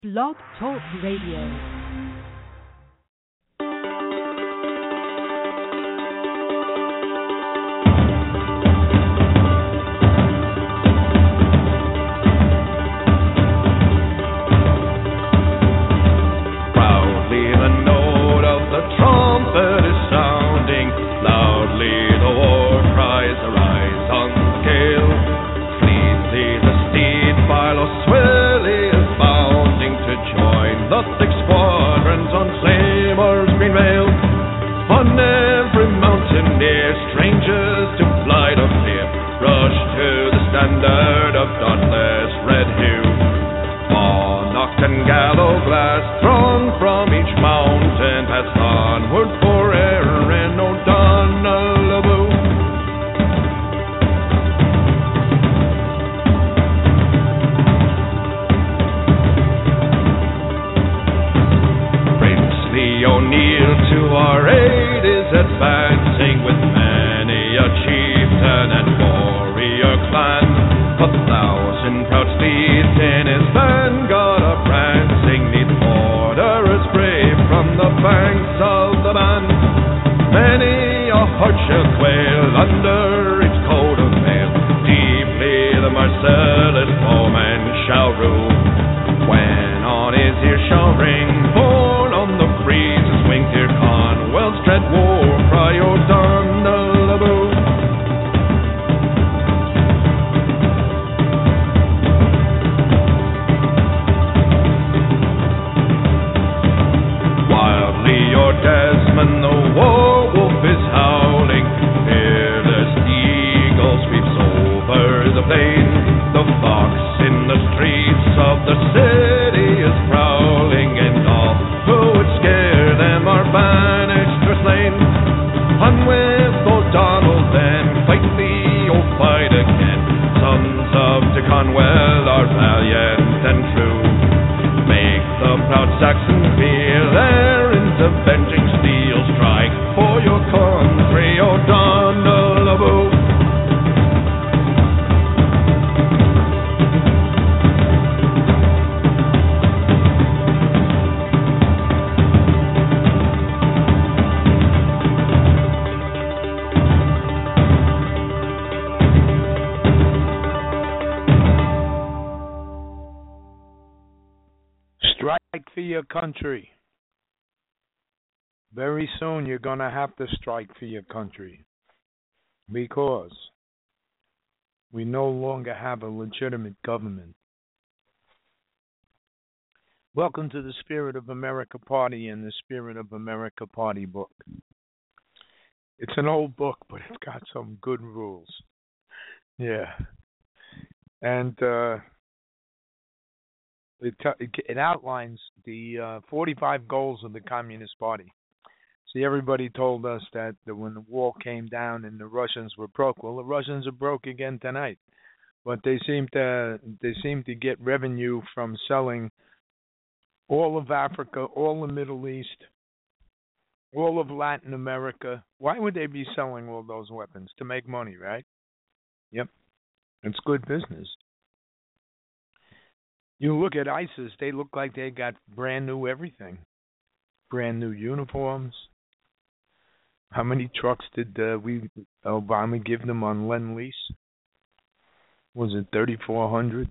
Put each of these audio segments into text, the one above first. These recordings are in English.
Blog Talk Radio. Country. Very soon you're going to have to strike for your country because we no longer have a legitimate government. Welcome to the Spirit of America Party and the Spirit of America Party book. It's an old book, but it's got some good rules. Yeah. And it outlines the 45 goals of the Communist Party. See, everybody told us that when the wall came down and the Russians were broke. Well, the Russians are broke again tonight, but they seem to get revenue from selling all of Africa, all the Middle East, all of Latin America. Why would they be selling all those weapons? To make money, right? Yep, it's good business. You look at ISIS, they look like they got brand new everything. Brand new uniforms. How many trucks did Obama give them on Lend-Lease? Was it 3,400?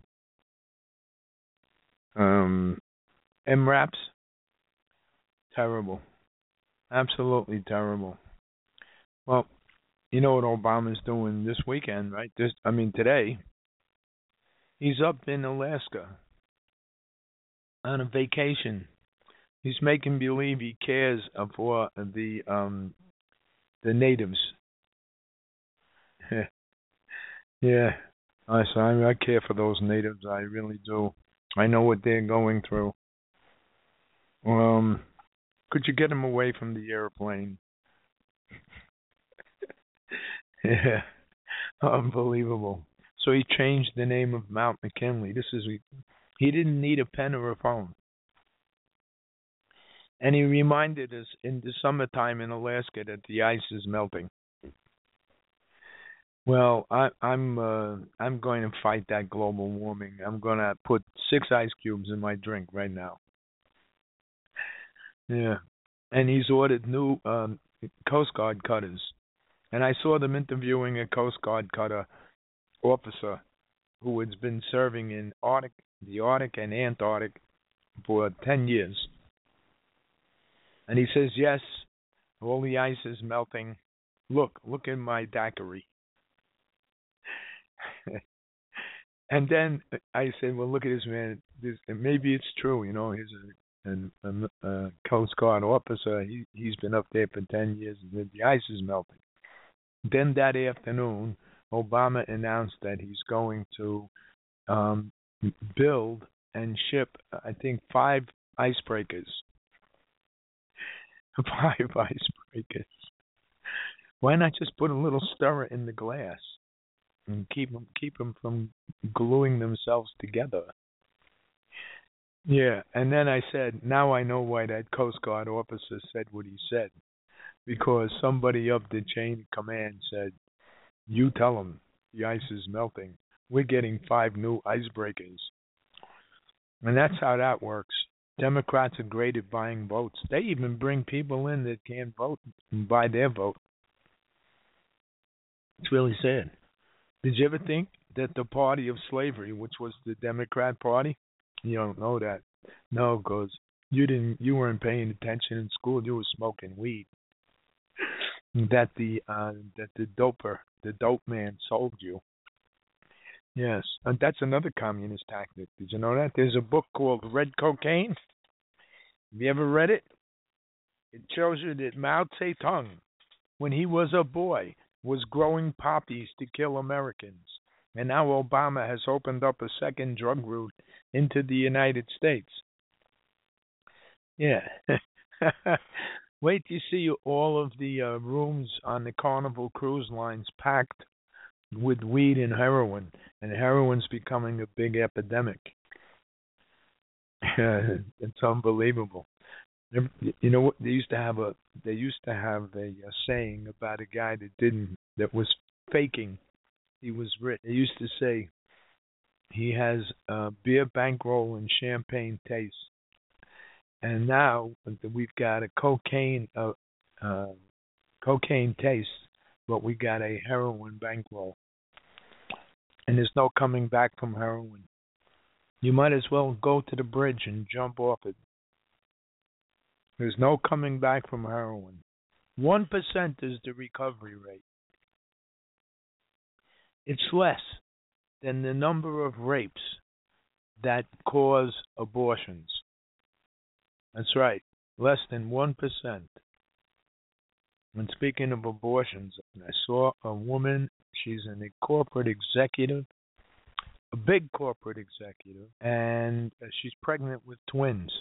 MRAPs? Terrible. Absolutely terrible. Well, you know what Obama's doing this weekend, right? Today. He's up in Alaska on a vacation. He's making believe he cares for the natives. Yeah, I care for those natives. I really do. I know what they're going through. Could you get him away from the airplane? Yeah, unbelievable. So he changed the name of Mount McKinley. He didn't need a pen or a phone. And he reminded us in the summertime in Alaska that the ice is melting. Well, I'm going to fight that global warming. I'm going to put 6 ice cubes in my drink right now. Yeah, and he's ordered new Coast Guard cutters, and I saw them interviewing a Coast Guard cutter officer who has been serving in the Arctic and Antarctic for 10 years, and he says yes, all the ice is melting. Look in my daiquiri. And then I said, well, look at this man. This maybe it's true. He's a Coast Guard officer. He's been up there for 10 years. And the ice is melting. Then that afternoon, Obama announced that he's going to um, build and ship, I think, 5 icebreakers. 5 icebreakers. Why not just put a little stirrer in the glass and keep them from gluing themselves together? Yeah, and then I said, now I know why that Coast Guard officer said what he said, because somebody up the chain of command said, "You tell them the ice is melting. We're getting 5 new icebreakers," and that's how that works. Democrats are great at buying votes. They even bring people in that can't vote and buy their vote. It's really sad. Did you ever think that the party of slavery, which was the Democrat Party, you don't know that? No, because you weren't paying attention in school. You were smoking weed. That the dope man sold you. Yes, and that's another communist tactic. Did you know that? There's a book called Red Cocaine. Have you ever read it? It shows you that Mao Zedong, when he was a boy, was growing poppies to kill Americans. And now Obama has opened up a second drug route into the United States. Yeah. Wait till you see all of the rooms on the Carnival cruise lines packed with weed and heroin, and heroin's becoming a big epidemic. It's unbelievable. You know what? They used to have a saying about a guy that was faking. He was rich. They used to say he has beer bankroll and champagne taste. And now we've got a uh, cocaine taste, but we got a heroin bankroll, and there's no coming back from heroin. You might as well go to the bridge and jump off it. There's no coming back from heroin. 1% is the recovery rate. It's less than the number of rapes that cause abortions. That's right, less than 1%. And speaking of abortions, I saw a woman, she's a corporate executive, a big corporate executive, and she's pregnant with twins.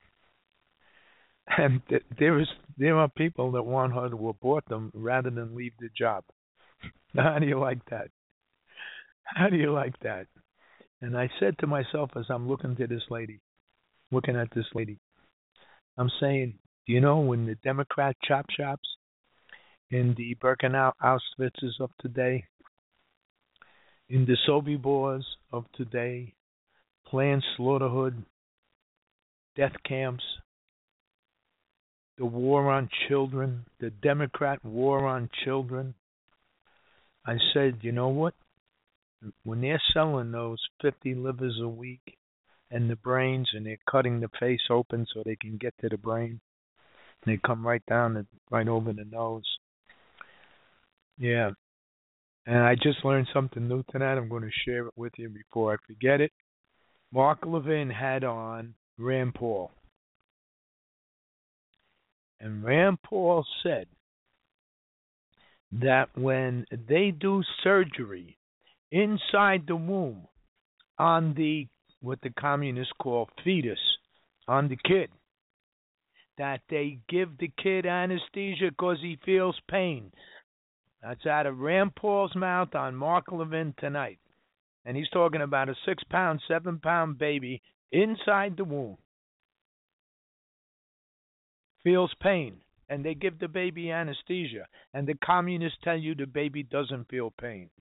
And there are people that want her to abort them rather than leave the job. How do you like that? How do you like that? And I said to myself as I'm looking at this lady, I'm saying, do you know when the Democrat chop shops in the Birkenau Auschwitzes of today, in the Sobieboers of today, planned slaughterhood, death camps, the war on children, the Democrat war on children, I said, you know what? When they're selling those 50 livers a week and the brains, and they're cutting the face open so they can get to the brain, and they come right down and right over the nose. Yeah. And I just learned something new tonight. I'm going to share it with you before I forget it. Mark Levin had on Rand Paul. And Rand Paul said that when they do surgery inside the womb on the what the communists call fetus, on the kid, that they give the kid anesthesia because he feels pain. That's out of Rand Paul's mouth on Mark Levin tonight. And he's talking about a 6 pound, 7 pound baby inside the womb. Feels pain. And they give the baby anesthesia. And the communists tell you the baby doesn't feel pain.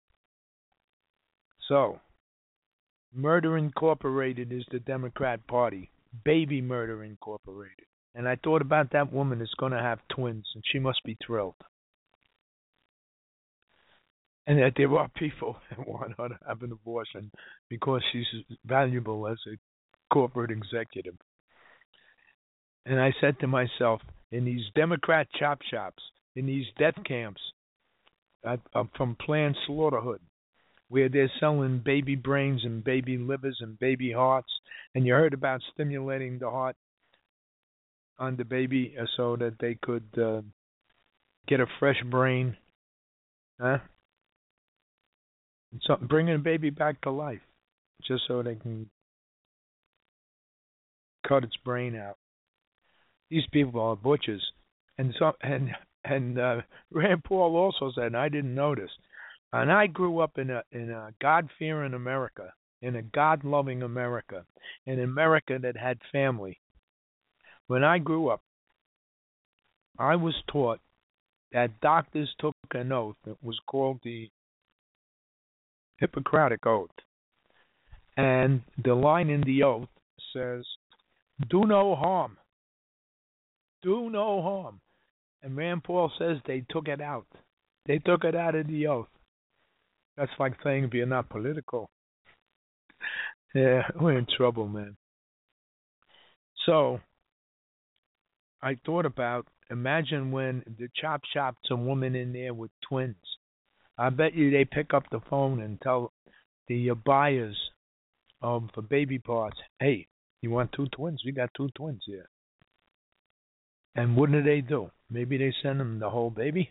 So, Murder Incorporated is the Democrat Party. Baby Murder Incorporated. And I thought about that woman that's going to have twins, and she must be thrilled. And that there are people that want her to have an abortion because she's valuable as a corporate executive. And I said to myself, in these Democrat chop shops, in these death camps from Planned Slaughterhood, where they're selling baby brains and baby livers and baby hearts, and you heard about stimulating the heart on the baby so that they could get a fresh brain, huh? So bringing a baby back to life, just so they can cut its brain out. These people are butchers, and Rand Paul also said, and I didn't notice. And I grew up in a God-fearing America, in a God-loving America, an America that had family. When I grew up, I was taught that doctors took an oath that was called the Hippocratic Oath. And the line in the oath says, do no harm. Do no harm. And Rand Paul says they took it out. They took it out of the oath. That's like saying if you're not political. Yeah, we're in trouble, man. So, I thought about, imagine when the chop shop's a woman in there with twins. I bet you they pick up the phone and tell the buyers of the baby parts, hey, you want two twins? We got two twins here. And what do they do? Maybe they send them the whole baby?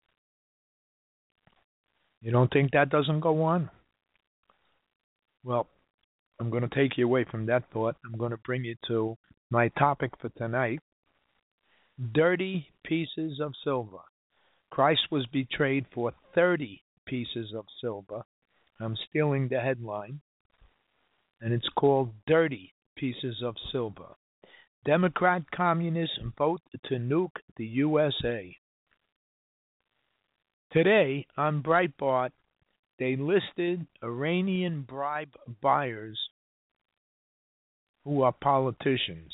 You don't think that doesn't go on? Well, I'm going to take you away from that thought. I'm going to bring you to my topic for tonight. Dirty pieces of silver. Christ was betrayed for 30 pieces of silver. I'm stealing the headline. And it's called Dirty Pieces of Silver. Democrat communists vote to nuke the USA. Today, on Breitbart, they listed Iranian bribe buyers who are politicians.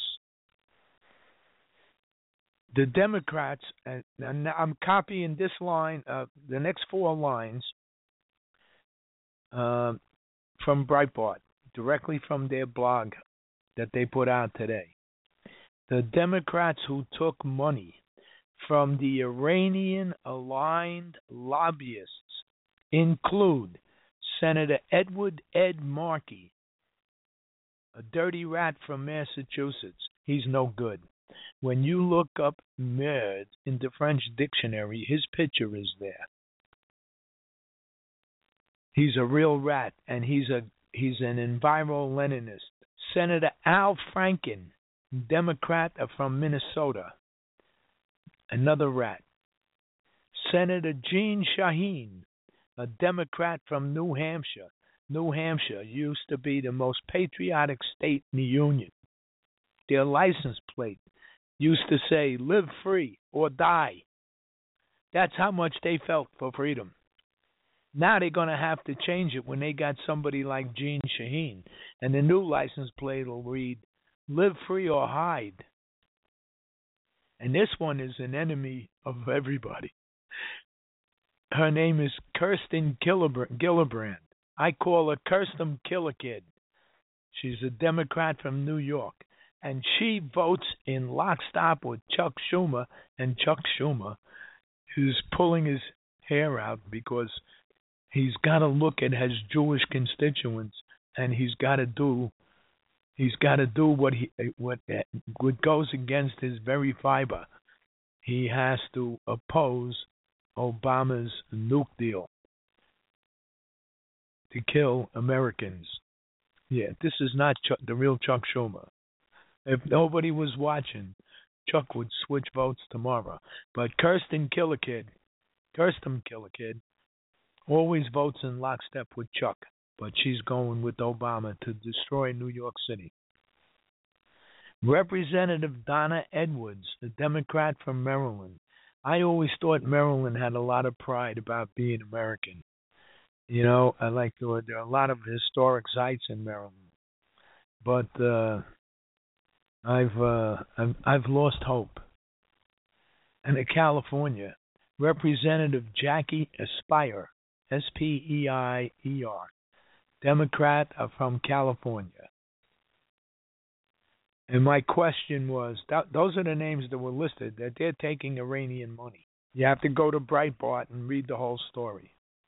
The Democrats, and I'm copying this line, the next four lines from Breitbart, directly from their blog that they put out today. The Democrats who took money from the Iranian-aligned lobbyists include Senator Edward Ed Markey, a dirty rat from Massachusetts. He's no good. When you look up merde in the French dictionary, his picture is there. He's a real rat, and he's an enviro-Leninist. Senator Al Franken, Democrat from Minnesota, another rat. Senator Jeanne Shaheen, a Democrat from New Hampshire. New Hampshire used to be the most patriotic state in the Union. Their license plate used to say, live free or die. That's how much they felt for freedom. Now they're going to have to change it when they got somebody like Jeanne Shaheen. And the new license plate will read, live free or hide. And this one is an enemy of everybody. Her name is Kirsten Gillibrand. I call her Kirsten Killerkid. She's a Democrat from New York. And she votes in lockstep with Chuck Schumer. And Chuck Schumer is pulling his hair out because he's got to look at his Jewish constituents, and he's got to do what goes against his very fiber. He has to oppose Obama's nuke deal to kill Americans. Yeah, this is not the real Chuck Schumer. If nobody was watching, Chuck would switch votes tomorrow. But Kirsten Killerkid, always votes in lockstep with Chuck, but she's going with Obama to destroy New York City. Representative Donna Edwards, a Democrat from Maryland. I always thought Maryland had a lot of pride about being American. I like there are a lot of historic sites in Maryland, but I've lost hope. And in California, Representative Jackie Aspire, Speier, Democrat from California. And my question was, those are the names that were listed, that they're taking Iranian money. You have to go to Breitbart and read the whole story.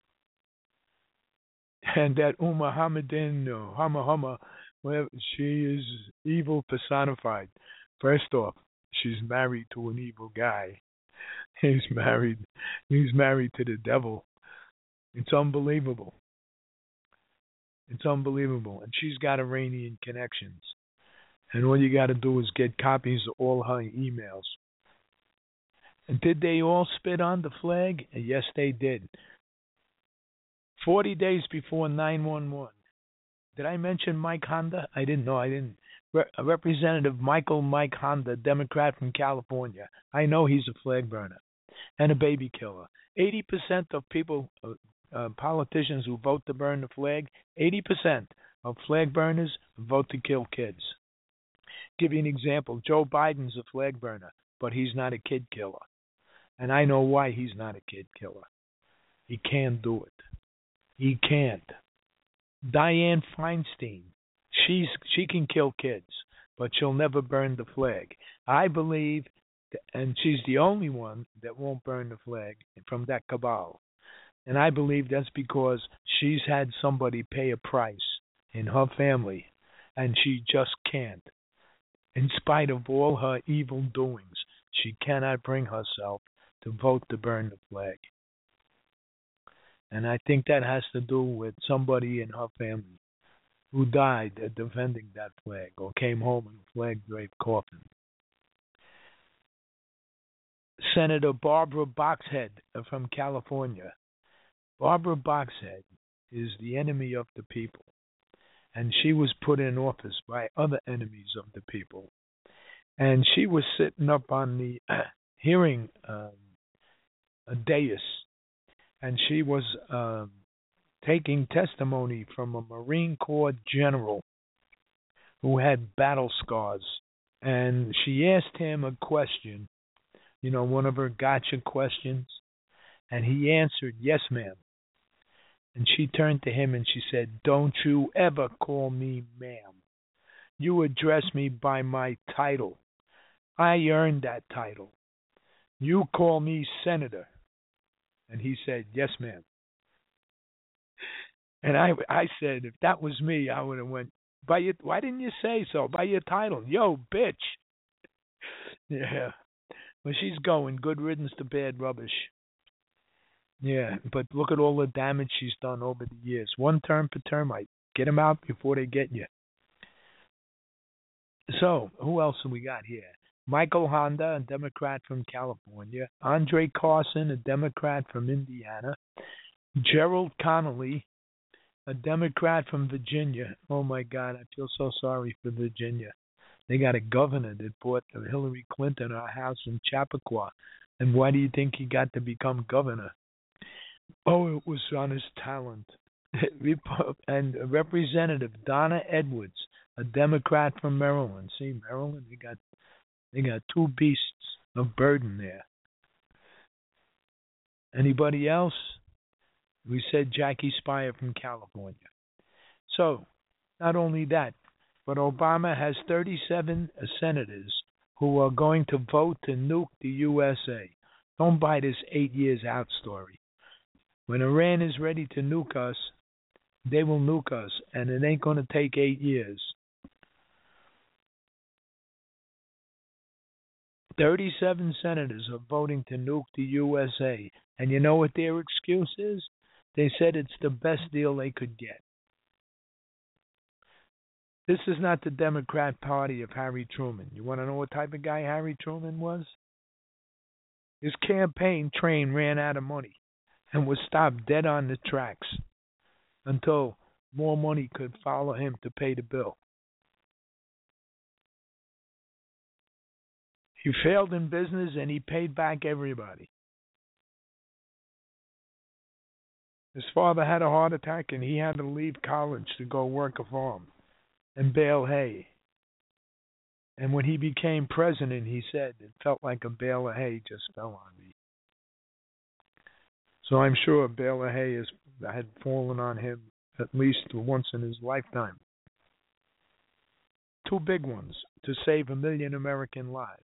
And that Muhammadin, Hama, well, she is evil personified. First off, she's married to an evil guy. He's married. He's married to the devil. It's unbelievable. It's unbelievable. And she's got Iranian connections. And all you got to do is get copies of all her emails. And did they all spit on the flag? Yes, they did. 40 days before 9/11. Did I mention Mike Honda? I didn't know. I didn't. Representative Mike Honda, Democrat from California. I know he's a flag burner and a baby killer. 80% of people, politicians who vote to burn the flag, 80% of flag burners vote to kill kids. Give you an example. Joe Biden's a flag burner, but he's not a kid killer. And I know why he's not a kid killer. He can't do it. He can't. Dianne Feinstein, she can kill kids, but she'll never burn the flag. I believe, and she's the only one that won't burn the flag from that cabal. And I believe that's because she's had somebody pay a price in her family, and she just can't. In spite of all her evil doings, she cannot bring herself to vote to burn the flag. And I think that has to do with somebody in her family who died defending that flag or came home in a flag-draped coffin. Senator Barbara Boxhead from California. Barbara Boxhead is the enemy of the people, and she was put in office by other enemies of the people. And she was sitting up on the hearing dais, and she was taking testimony from a Marine Corps general who had battle scars. And she asked him a question, one of her gotcha questions, and he answered, "Yes, ma'am." And she turned to him and she said, "Don't you ever call me ma'am. You address me by my title. I earned that title. You call me senator." And he said, "Yes, ma'am." And I said, if that was me, I would have went, why didn't you say so? By your title. Yo, bitch. Yeah. Well, she's going. Good riddance to bad rubbish. Yeah, but look at all the damage she's done over the years. One term per termite. Get them out before they get you. So, who else have we got here? Michael Honda, a Democrat from California. Andre Carson, a Democrat from Indiana. Gerald Connolly, a Democrat from Virginia. Oh, my God, I feel so sorry for Virginia. They got a governor that bought Hillary Clinton a house in Chappaqua. And why do you think he got to become governor? Oh, it was on his talent. And Representative Donna Edwards, a Democrat from Maryland. See, Maryland, they got two beasts of burden there. Anybody else? We said Jackie Speier from California. So, not only that, but Obama has 37 senators who are going to vote to nuke the USA. Don't buy this 8 years out story. When Iran is ready to nuke us, they will nuke us, and it ain't going to take 8 years. 37 senators are voting to nuke the USA, and you know what their excuse is? They said it's the best deal they could get. This is not the Democrat Party of Harry Truman. You want to know what type of guy Harry Truman was? His campaign train ran out of money and was stopped dead on the tracks until more money could follow him to pay the bill. He failed in business and he paid back everybody. His father had a heart attack and he had to leave college to go work a farm and bale hay. And when he became president, he said it felt like a bale of hay just fell on me. So I'm sure a bale of hay had fallen on him at least once in his lifetime. Two big ones to save 1 million American lives.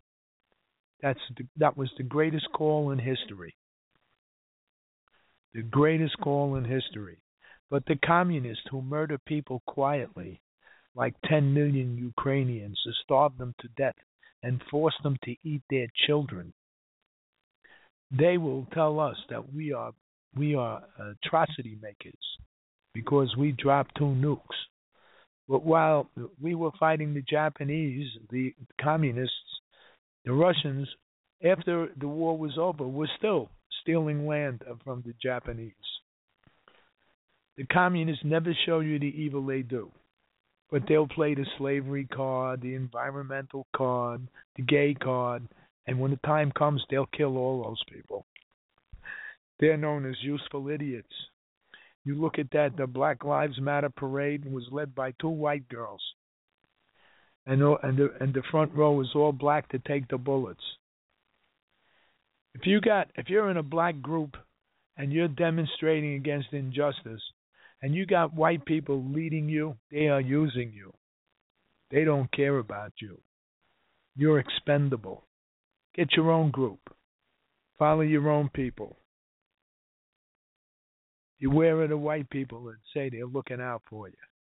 That was the greatest call in history. The greatest call in history. But the communists who murder people quietly, like 10 million Ukrainians, to starve them to death and force them to eat their children, they will tell us that we are atrocity makers because we dropped 2 nukes. But while we were fighting the Japanese, the communists, the Russians, after the war was over, were still stealing land from the Japanese. The communists never show you the evil they do, but they'll play the slavery card, the environmental card, the gay card, and when the time comes, they'll kill all those people. They're known as useful idiots. You look at that, the Black Lives Matter parade was led by 2 white girls. And the front row was all black to take the bullets. If you're in a black group and you're demonstrating against injustice and you got white people leading you, they are using you. They don't care about you. You're expendable. Get your own group. Follow your own people. Beware of the white people that say they're looking out for you.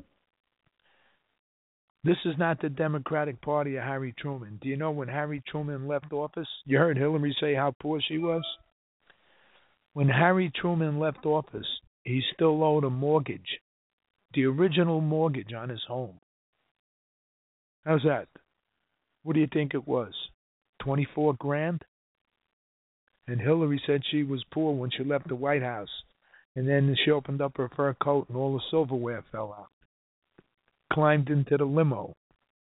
This is not the Democratic Party of Harry Truman. Do you know when Harry Truman left office? You heard Hillary say how poor she was? When Harry Truman left office, he still owed a mortgage, the original mortgage on his home. How's that? What do you think it was? 24 grand? And Hillary said she was poor when she left the White House. And then she opened up her fur coat and all the silverware fell out. Climbed into the limo.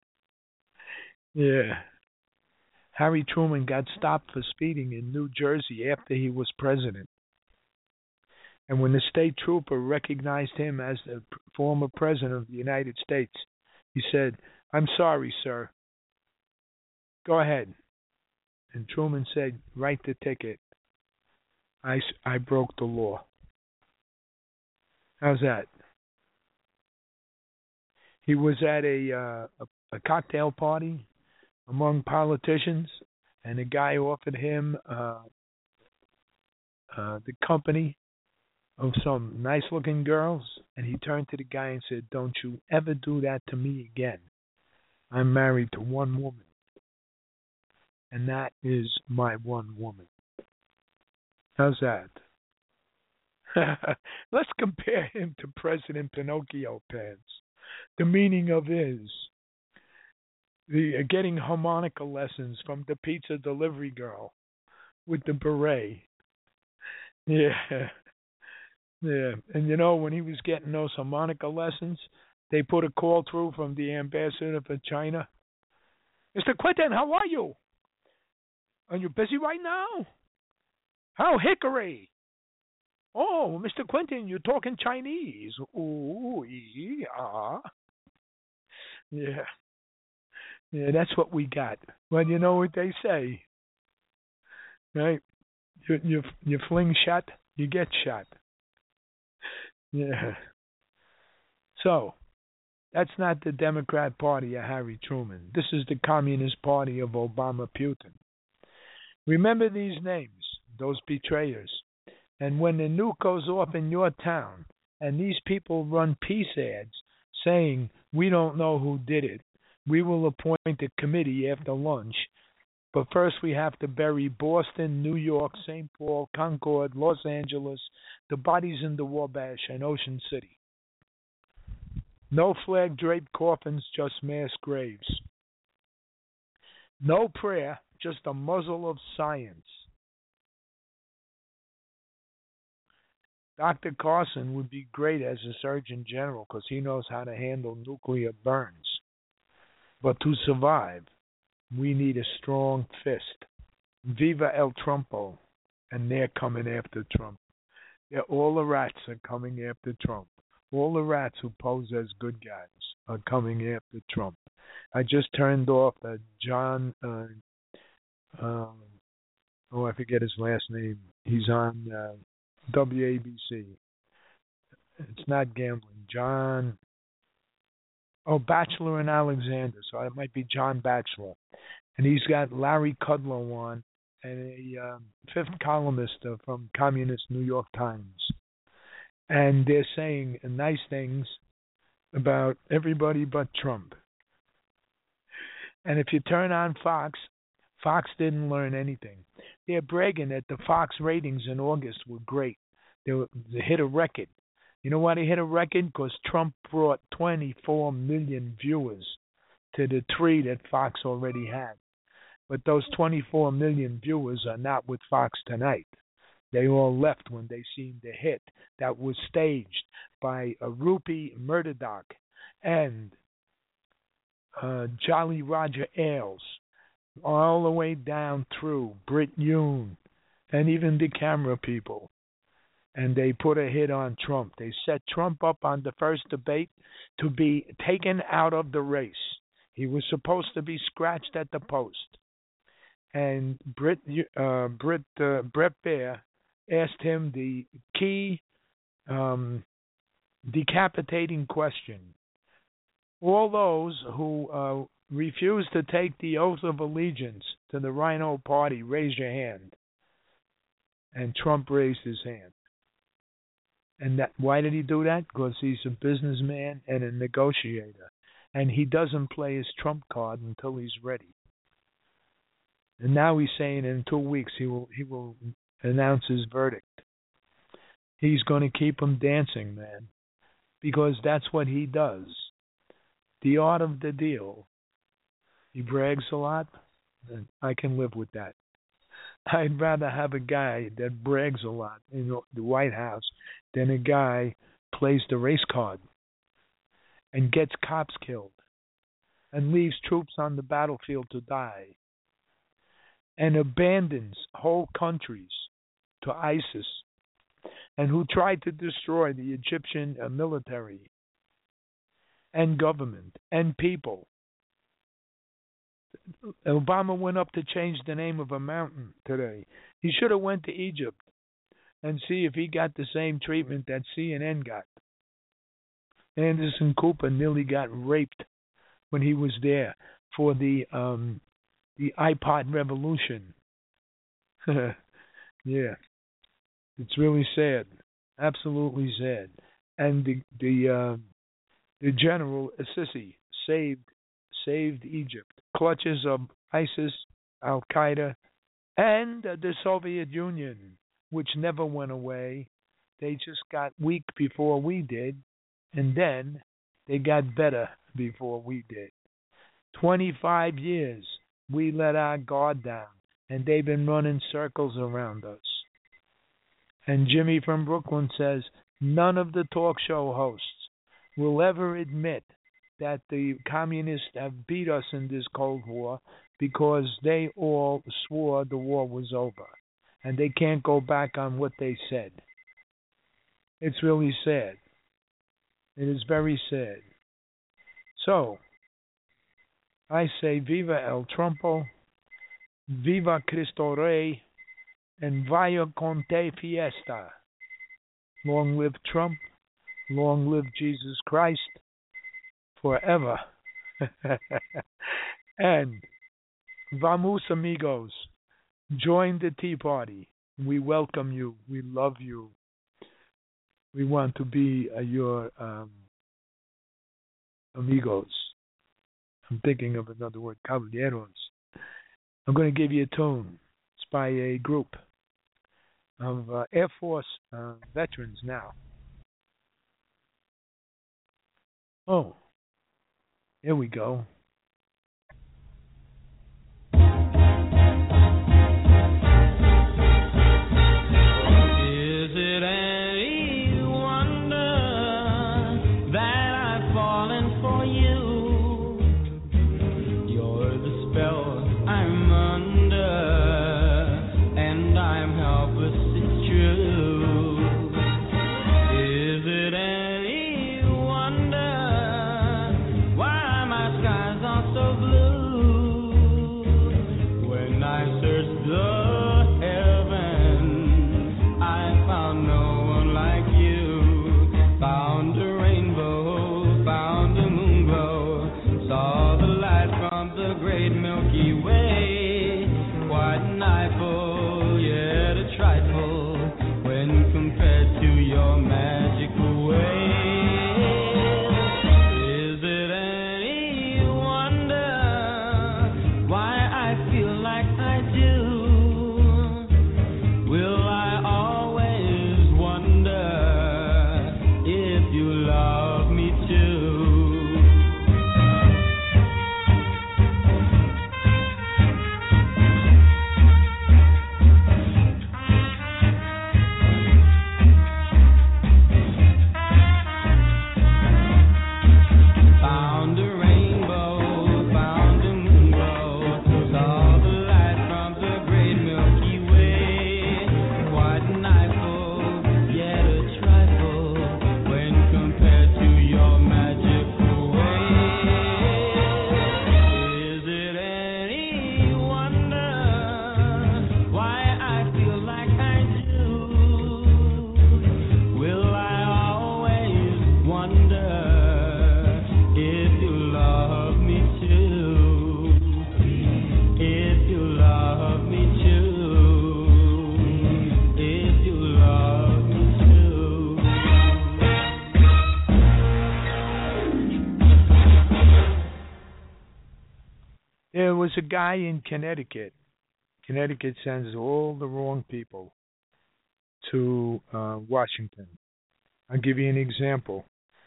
Yeah. Harry Truman got stopped for speeding in New Jersey after he was president. And when the state trooper recognized him as the former president of the United States, he said, "I'm sorry, sir. Go ahead." And Truman said, "Write the ticket. I broke the law." How's that? He was at a cocktail party among politicians, and a guy offered him the company of some nice-looking girls, and he turned to the guy and said, "Don't you ever do that to me again. I'm married to one woman, and that is my one woman." How's that? Let's compare him to President Pinocchio Pants. The meaning of is getting harmonica lessons from the pizza delivery girl with the beret. Yeah. Yeah. And you know, when he was getting those harmonica lessons, they put a call through from the ambassador for China. "Mr. Clinton, how are you? Are you busy right now? How hickory? Oh, Mr. Clinton, you're talking Chinese. Ooh, yeah." Yeah. Yeah, that's what we got. Well, you know what they say, right? You fling shot, you get shot. Yeah. So, that's not the Democrat Party of Harry Truman. This is the Communist Party of Obama Putin. Remember these names, those betrayers. And when the nuke goes off in your town, and these people run peace ads saying, "We don't know who did it. We will appoint a committee after lunch. But first we have to bury Boston, New York, St. Paul, Concord, Los Angeles, the bodies in the Wabash, and Ocean City. No flag-draped coffins, just mass graves. No prayer, just a muzzle of science." Dr. Carson would be great as a Surgeon General because he knows how to handle nuclear burns. But to survive, we need a strong fist. Viva El Trumpo. And they're coming after Trump. Yeah, all the rats are coming after Trump. All the rats who pose as good guys are coming after Trump. I just turned off John. Um, oh, I forget his last name. He's on WABC. It's not gambling. John. Oh, Batchelor and Alexander. So it might be John Batchelor. And he's got Larry Kudlow on and a fifth columnist from Communist New York Times. And they're saying nice things about everybody but Trump. And if you turn on Fox, Fox didn't learn anything. They're bragging that the Fox ratings in August were great. They hit a record. You know why they hit a record? Because Trump brought 24 million viewers to the 3 that Fox already had. But those 24 million viewers are not with Fox tonight. They all left when they seen the hit that was staged by Rupi Murdoch and Jolly Roger Ailes, all the way down through Brit Yoon and even the camera people. And they put a hit on Trump. They set Trump up on the first debate to be taken out of the race. He was supposed to be scratched at the post. And Bret Baier asked him the key decapitating question. All those who refuse to take the oath of allegiance to the Rhino Party, raise your hand. And Trump raised his hand. And why did he do that? Because he's a businessman and a negotiator. And he doesn't play his trump card until he's ready. And now he's saying in 2 weeks he will announce his verdict. He's going to keep him dancing, man, because that's what he does. The art of the deal. He brags a lot, and I can live with that. I'd rather have a guy that brags a lot in the White House than a guy plays the race card and gets cops killed and leaves troops on the battlefield to die and abandons whole countries to ISIS and who tried to destroy the Egyptian military and government and people. Obama went up to change the name of a mountain today. He should have went to Egypt and see if he got the same treatment that CNN got. Anderson Cooper nearly got raped when he was there for the iPod revolution. Yeah, it's really sad, absolutely sad. And the general Assisi saved Egypt. Clutches of ISIS, Al Qaeda, and the Soviet Union, which never went away. They just got weak before we did, and then they got better before we did. 25 years we let our guard down, and they've been running circles around us. And Jimmy from Brooklyn says none of the talk show hosts will ever admit that the communists have beat us in this Cold War because they all swore the war was over. And they can't go back on what they said. It's really sad. It is very sad. So, I say Viva El Trumpo, Viva Cristo Rey, and Vaya Conte Fiesta. Long live Trump, long live Jesus Christ, forever. And vamos amigos, join the Tea Party. We welcome you. We love you. We want to be your amigos. I'm thinking of another word, caballeros. I'm going to give you a tune. It's by a group of Air Force veterans now. Oh, here we go. great Milky Way. Quite an eyeful, yet a trifle when compared to your magical ways. Is it any wonder why I feel like I do? Will I always wonder if you love me too? Found a rainbow, found a moon glow, saw the light from the great Milky Way. Quite an eyeful, yet a trifle when compared to your magical ways. Is it any wonder why I feel like I do? Will I always wonder if you love me too? If you love me too? If you love me too? There was a guy in Connecticut. Connecticut sends all the wrong people to Washington. I'll give you an example.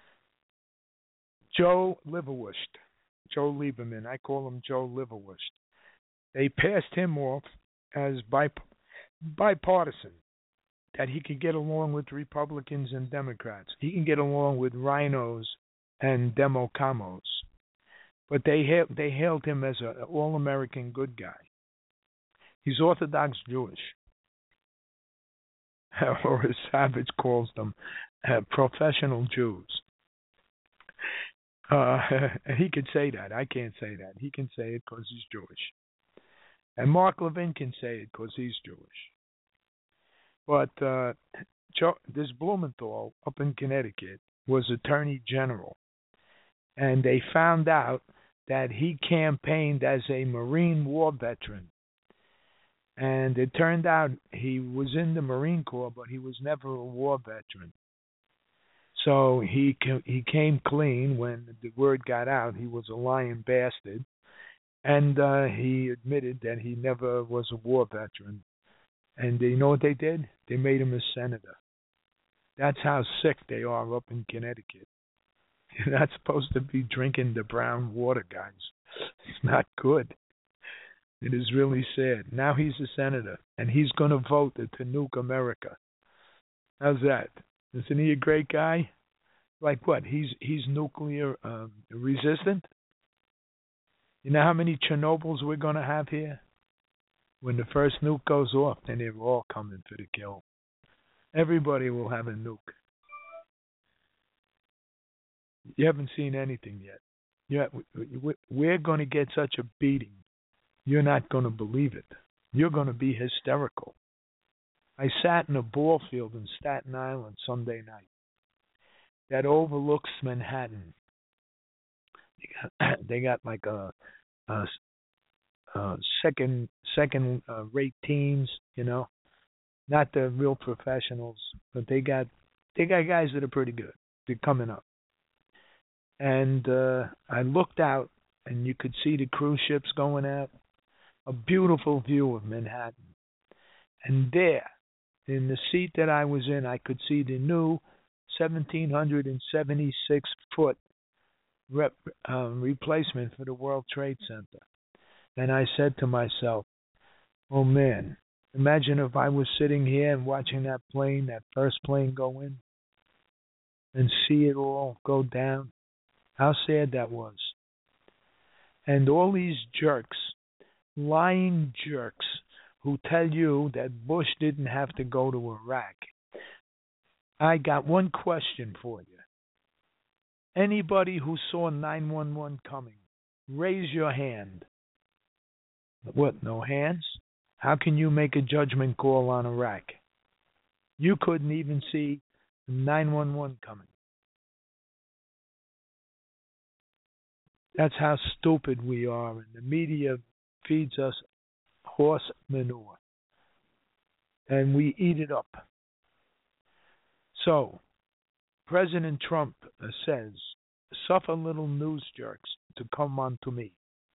Joe Liverwurst, Joe Lieberman, I call him Joe Liverwurst. They passed him off as bipartisan, that he could get along with Republicans and Democrats. He can get along with rhinos and Democamos. But they hailed him as an all-American good guy. He's Orthodox Jewish, or as Savage calls them, professional Jews. He could say that. I can't say that. He can say it because he's Jewish. And Mark Levin can say it because he's Jewish. But this Blumenthal up in Connecticut was Attorney General. And they found out that he campaigned as a Marine War veteran. And it turned out he was in the Marine Corps, but he was never a war veteran. So he came clean when the word got out. He was a lying bastard. And he admitted that he never was a war veteran. And you know what they did? They made him a senator. That's how sick they are up in Connecticut. You're not supposed to be drinking the brown water, guys. It's not good. It is really sad. Now he's a senator, and he's going to vote to nuke America. How's that? Isn't he a great guy? Like what? He's nuclear resistant? You know how many Chernobyls we're going to have here? When the first nuke goes off, then they're all coming for the kill. Everybody will have a nuke. You haven't seen anything yet. We're going to get such a beating. You're not going to believe it. You're going to be hysterical. I sat in a ball field in Staten Island Sunday night that overlooks Manhattan. They got like a second rate teams, you know, not the real professionals, but they got guys that are pretty good. They're coming up. And I looked out, and you could see the cruise ships going out. A beautiful view of Manhattan. And there, in the seat that I was in, I could see the new 1,776-foot replacement for the World Trade Center. And I said to myself, oh man, imagine if I was sitting here and watching that first plane go in, and see it all go down. How sad that was. And all these jerks, lying jerks, who tell you that Bush didn't have to go to Iraq. I got one question for you. Anybody who saw 911 coming, raise your hand. What, no hands? How can you make a judgment call on Iraq? You couldn't even see 911 coming. That's how stupid we are, and the media feeds us horse manure, and we eat it up. So, President Trump says, suffer little news jerks to come on to me.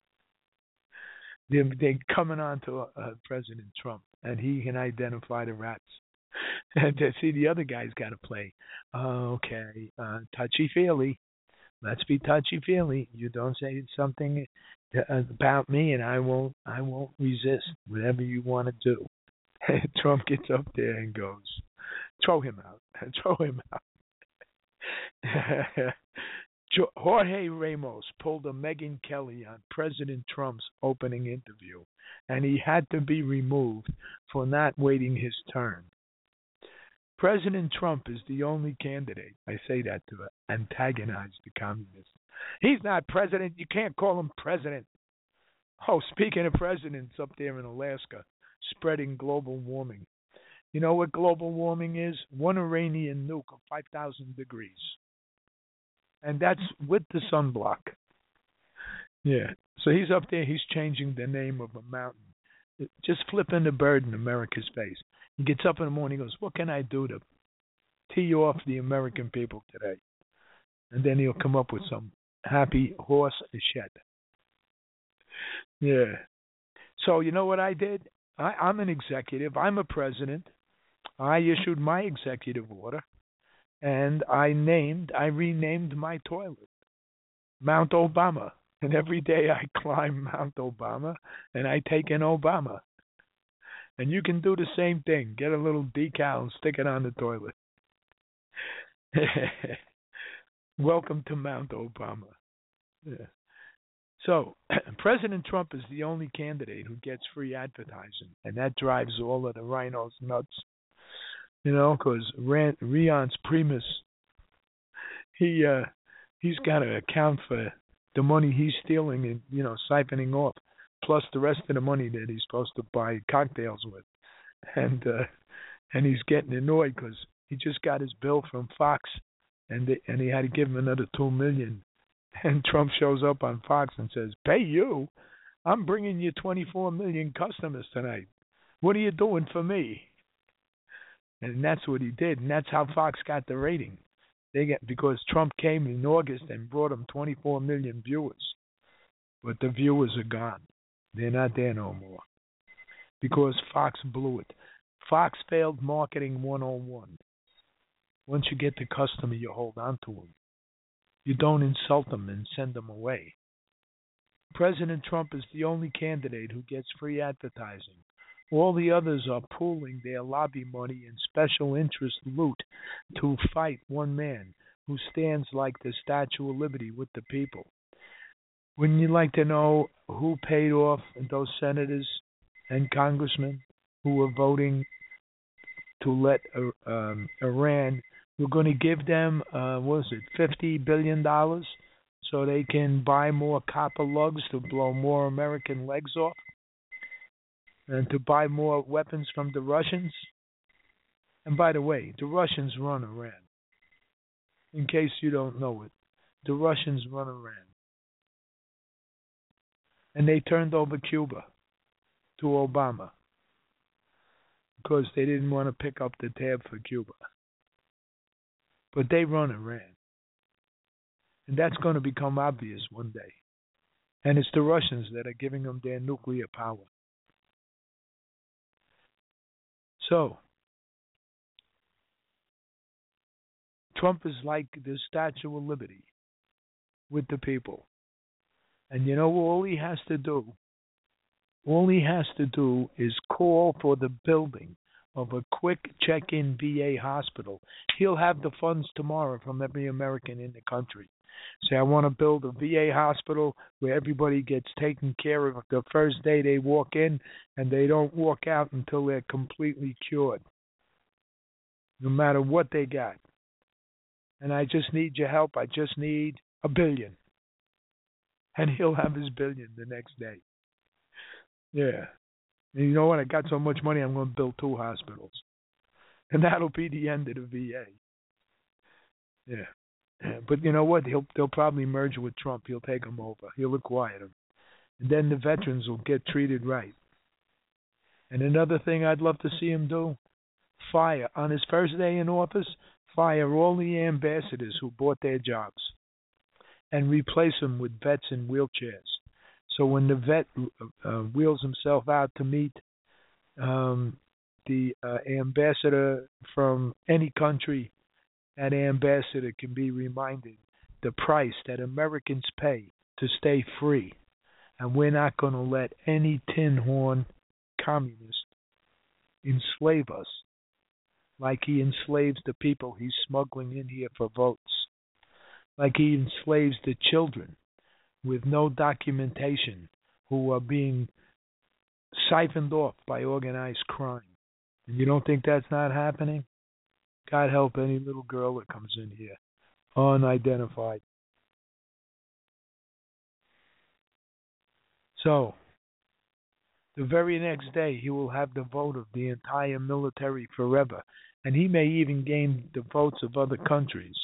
They're coming on to President Trump, and he can identify the rats. And see, the other guy's got to play. Okay, touchy-feely. Let's be touchy-feely. You don't say something about me, and I won't resist whatever you want to do. Trump gets up there and goes, throw him out. Throw him out. Jorge Ramos pulled a Megyn Kelly on President Trump's opening interview, and he had to be removed for not waiting his turn. President Trump is the only candidate, I say that to antagonize the communists. He's not president. You can't call him president. Oh, speaking of presidents up there in Alaska, spreading global warming. You know what global warming is? One Iranian nuke of 5,000 degrees. And that's with the sunblock. Yeah. So he's up there, he's changing the name of a mountain. Just flipping the bird in America's face. He gets up in the morning and goes, what can I do to tee off the American people today? And then he'll come up with some happy horse shit. Yeah. So you know what I did? I'm an executive. I'm a president. I issued my executive order, and I renamed my toilet Mount Obama. And every day I climb Mount Obama, and I take in Obama. And you can do the same thing. Get a little decal and stick it on the toilet. Welcome to Mount Obama. Yeah. So, President Trump is the only candidate who gets free advertising, and that drives all of the rhinos nuts. You know, because Reince Priebus, he's got to account for the money he's stealing and, you know, siphoning off, plus the rest of the money that he's supposed to buy cocktails with. And he's getting annoyed because he just got his bill from Fox, and he had to give him another $2 million. And Trump shows up on Fox and says, pay you? I'm bringing you 24 million customers tonight. What are you doing for me? And that's what he did, and that's how Fox got the rating. Because Trump came in August and brought him 24 million viewers. But the viewers are gone. They're not there no more. Because Fox blew it. Fox failed marketing 101. Once you get the customer, you hold on to them. You don't insult them and send them away. President Trump is the only candidate who gets free advertising. All the others are pooling their lobby money and special interest loot to fight one man who stands like the Statue of Liberty with the people. Wouldn't you like to know who paid off those senators and congressmen who were voting to let Iran? We're going to give them, $50 billion so they can buy more copper lugs to blow more American legs off? And to buy more weapons from the Russians? And by the way, the Russians run Iran. In case you don't know it, the Russians run Iran. And they turned over Cuba to Obama because they didn't want to pick up the tab for Cuba. But they run Iran. And that's going to become obvious one day. And it's the Russians that are giving them their nuclear power. So, Trump is like the Statue of Liberty with the people. And you know all he has to do? All he has to do is call for the building of a quick check-in VA hospital. He'll have the funds tomorrow from every American in the country. Say, I want to build a VA hospital where everybody gets taken care of the first day they walk in, and they don't walk out until they're completely cured, no matter what they got. And I just need your help. I just need $1 billion. And he'll have his $1 billion the next day. Yeah. And you know what? I got so much money, I'm going to build 2 hospitals. And that'll be the end of the VA. Yeah. But you know what? They'll probably merge with Trump. He'll take them over. He'll acquire them, and then the veterans will get treated right. And another thing I'd love to see him do: fire on his first day in office. Fire all the ambassadors who bought their jobs and replace them with vets in wheelchairs. So when the vet wheels himself out to meet the ambassador from any country, that ambassador can be reminded the price that Americans pay to stay free. And we're not going to let any tin horn communist enslave us like he enslaves the people he's smuggling in here for votes, like he enslaves the children with no documentation who are being siphoned off by organized crime. And you don't think that's not happening? God help any little girl that comes in here unidentified. So, the very next day, he will have the vote of the entire military forever, and he may even gain the votes of other countries.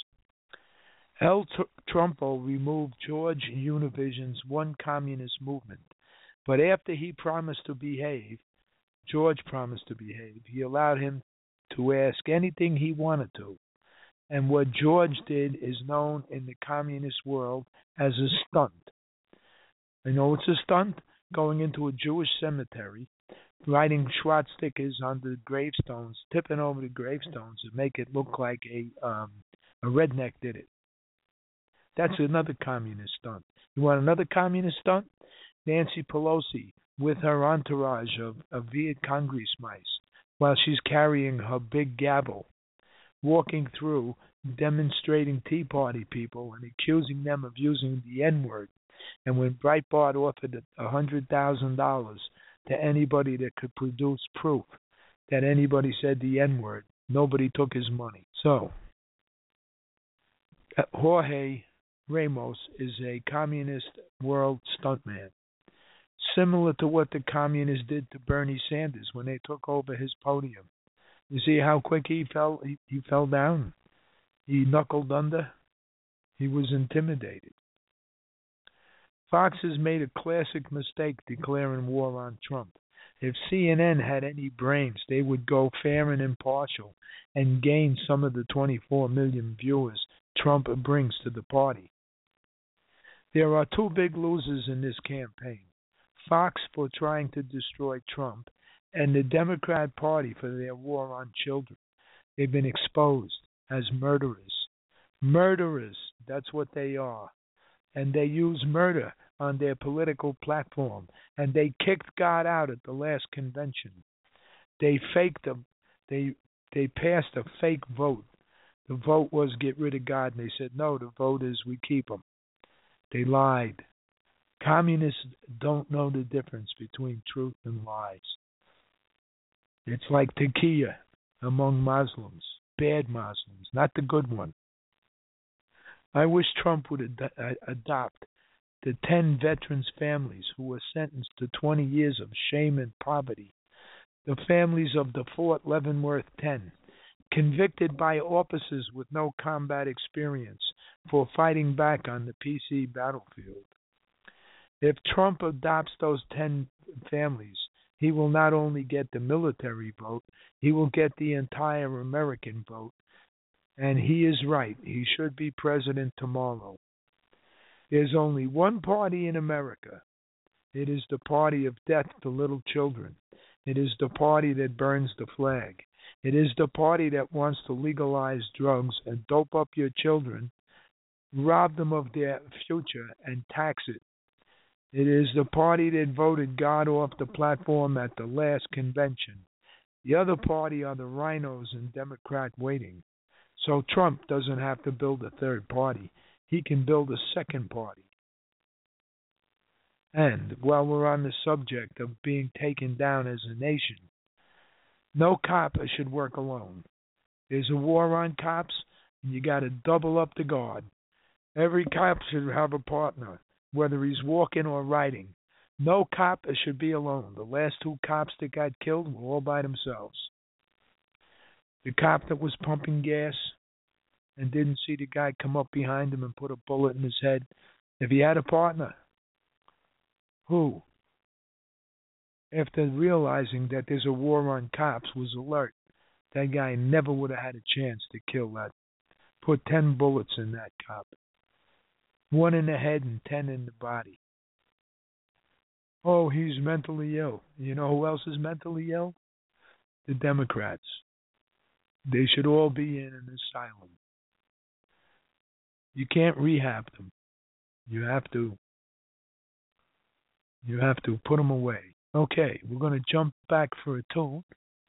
Trumpo removed George Univision's One Communist Movement, but after he promised to behave, George promised to behave, he allowed him to ask anything he wanted to. And what George did is known in the communist world as a stunt. You know what's a stunt? Going into a Jewish cemetery, writing swastikas on the gravestones, tipping over the gravestones to make it look like a redneck did it. That's another communist stunt. You want another communist stunt? Nancy Pelosi with her entourage of Viet Congress mice while she's carrying her big gavel, walking through, demonstrating Tea Party people and accusing them of using the N-word. And when Breitbart offered $100,000 to anybody that could produce proof that anybody said the N-word, nobody took his money. So, Jorge Ramos is a communist world stuntman, similar to what the communists did to Bernie Sanders when they took over his podium. You see how quick he fell? He fell down. He knuckled under. He was intimidated. Fox has made a classic mistake declaring war on Trump. If CNN had any brains, they would go fair and impartial and gain some of the 24 million viewers Trump brings to the party. There are two big losers in this campaign: Fox for trying to destroy Trump, and the Democrat Party for their war on children. They've been exposed as murderers. Murderers, that's what they are. And they use murder on their political platform. And they kicked God out at the last convention. They passed a fake vote. The vote was get rid of God, and they said, no, the vote is we keep him. They lied. Communists don't know the difference between truth and lies. It's like taqiyya among Muslims, bad Muslims, not the good one. I wish Trump would adopt the 10 veterans' families who were sentenced to 20 years of shame and poverty. The families of the Fort Leavenworth 10, convicted by officers with no combat experience for fighting back on the PC battlefield. If Trump adopts those 10 families, he will not only get the military vote, he will get the entire American vote. And he is right. He should be president tomorrow. There's only one party in America. It is the party of death to little children. It is the party that burns the flag. It is the party that wants to legalize drugs and dope up your children, rob them of their future, and tax it. It is the party that voted God off the platform at the last convention. The other party are the rhinos in Democrat waiting. So Trump doesn't have to build a third party. He can build a second party. And while we're on the subject of being taken down as a nation, no cop should work alone. There's a war on cops, and you got to double up the guard. Every cop should have a partner, whether he's walking or riding. No cop should be alone. The last 2 cops that got killed were all by themselves. The cop that was pumping gas and didn't see the guy come up behind him and put a bullet in his head? If he had a partner, who, after realizing that there's a war on cops, was alert, that guy never would have had a chance to kill that. Put 10 bullets in that cop. 1 in the head and 10 in the body. Oh, he's mentally ill. You know who else is mentally ill? The Democrats. They should all be in an asylum. You can't rehab them. You have to put them away. Okay, we're going to jump back for a tune.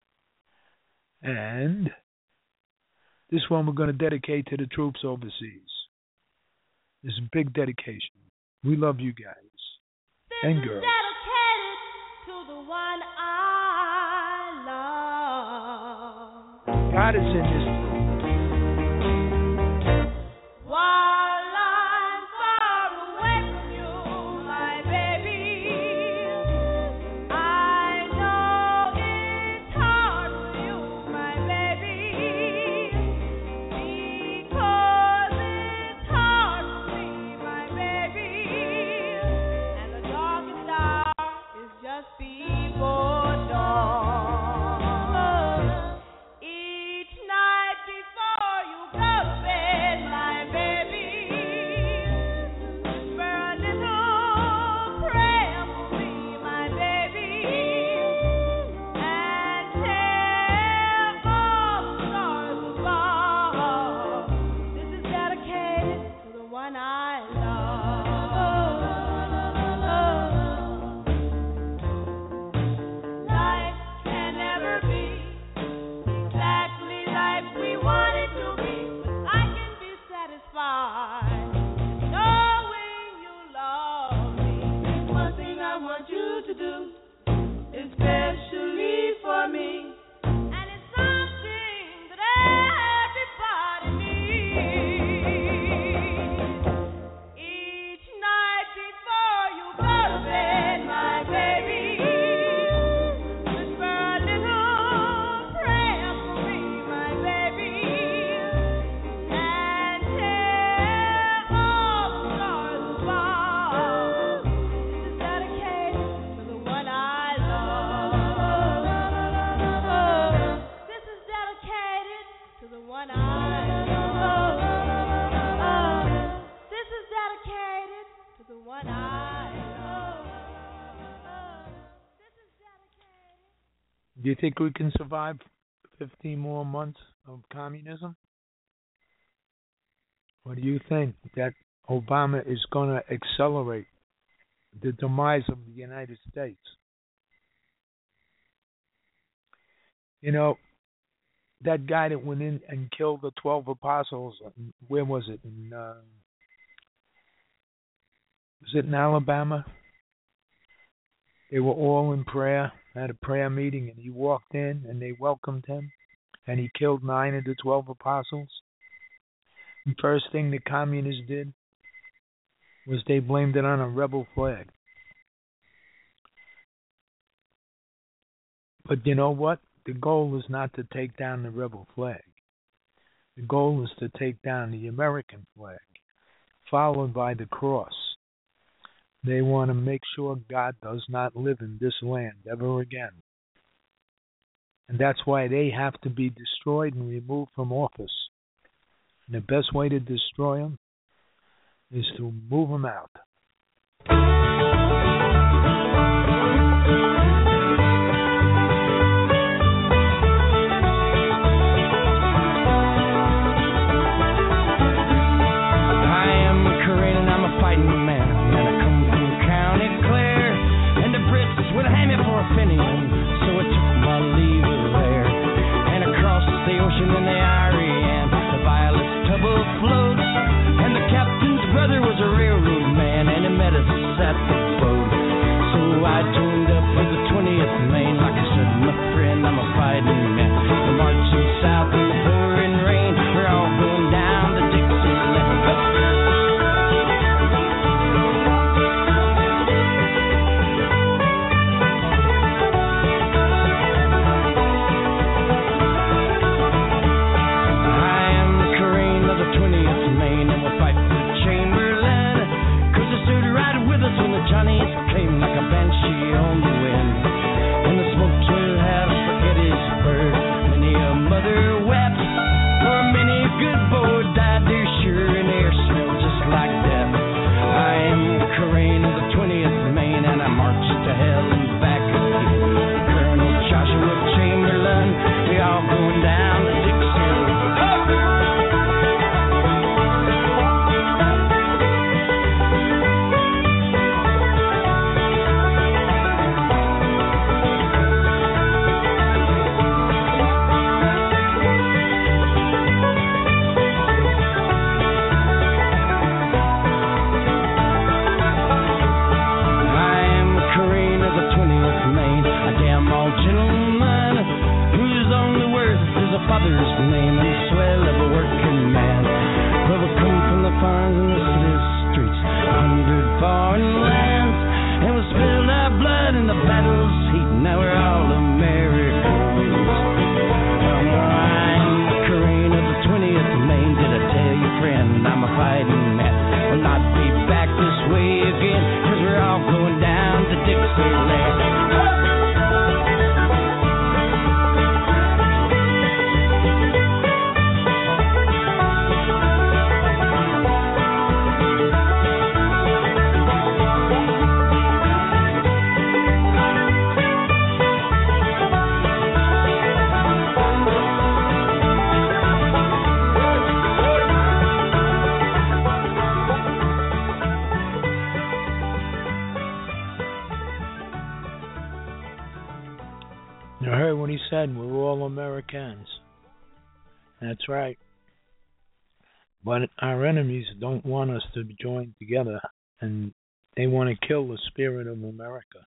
And this one we're going to dedicate to the troops overseas. This is a big dedication. We love you guys. And girls. Dedicated to the one I love. God is in this. While I'm far away from you, my baby, I know it's hard for you, my baby, because it's hard for me, my baby, and the darkest hour is just before dawn. Each night before you go to bed, my baby, whisper a little prayer for me, my baby, and tell all the stars above. This is dedicated to the one I love. Life can never be exactly like we want it to be, but I can be satisfied knowing you love me. One thing I want you to do, especially for me, and it's something that everybody needs. Each night before you go to bed, my baby, whisper a little prayer for me, my baby, and tell all the stars above. This is dedicated to the one I love. This is dedicated to the one I love. This is dedicated to the one I love. This is dedicated. Do you think we can survive 15 more months of communism? Or do you think that Obama is going to accelerate the demise of the United States? You know, that guy that went in and killed the 12 apostles, where was it? Was it in Alabama? They were all in prayer, had a prayer meeting, and he walked in and they welcomed him, and he killed 9 of the 12 apostles. The first thing the communists did was they blamed it on a rebel flag. But you know what? The goal is not to take down the rebel flag. The goal is to take down the American flag, followed by the cross. They want to make sure God does not live in this land ever again. And that's why they have to be destroyed and removed from office. And the best way to destroy them is to move them out. gentleman whose only worth is a father's name and swell of a working man. Well, we come from the farms and the city streets, 100 foreign lands, and we spilled our blood in the battle's heat. Now we're all Americans. I'm Ryan Crane of the 20th Maine. Did I tell you, friend, I'm a fighting man. Will not be back this way again, 'cause we're all going down to Dixieland. You heard what he said. We're all Americans. That's right. But our enemies don't want us to join together, and they want to kill the spirit of America.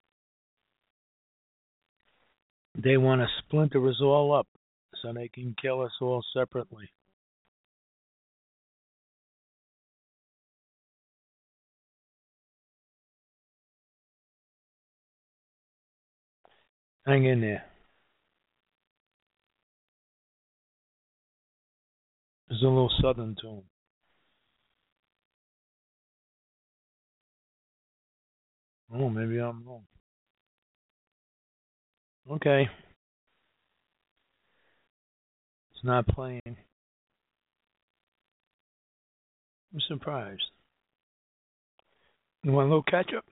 They want to splinter us all up so they can kill us all separately. Hang in there. There's a little southern tune. Oh, maybe I'm wrong. Okay. It's not playing. I'm surprised. You want a little catch up?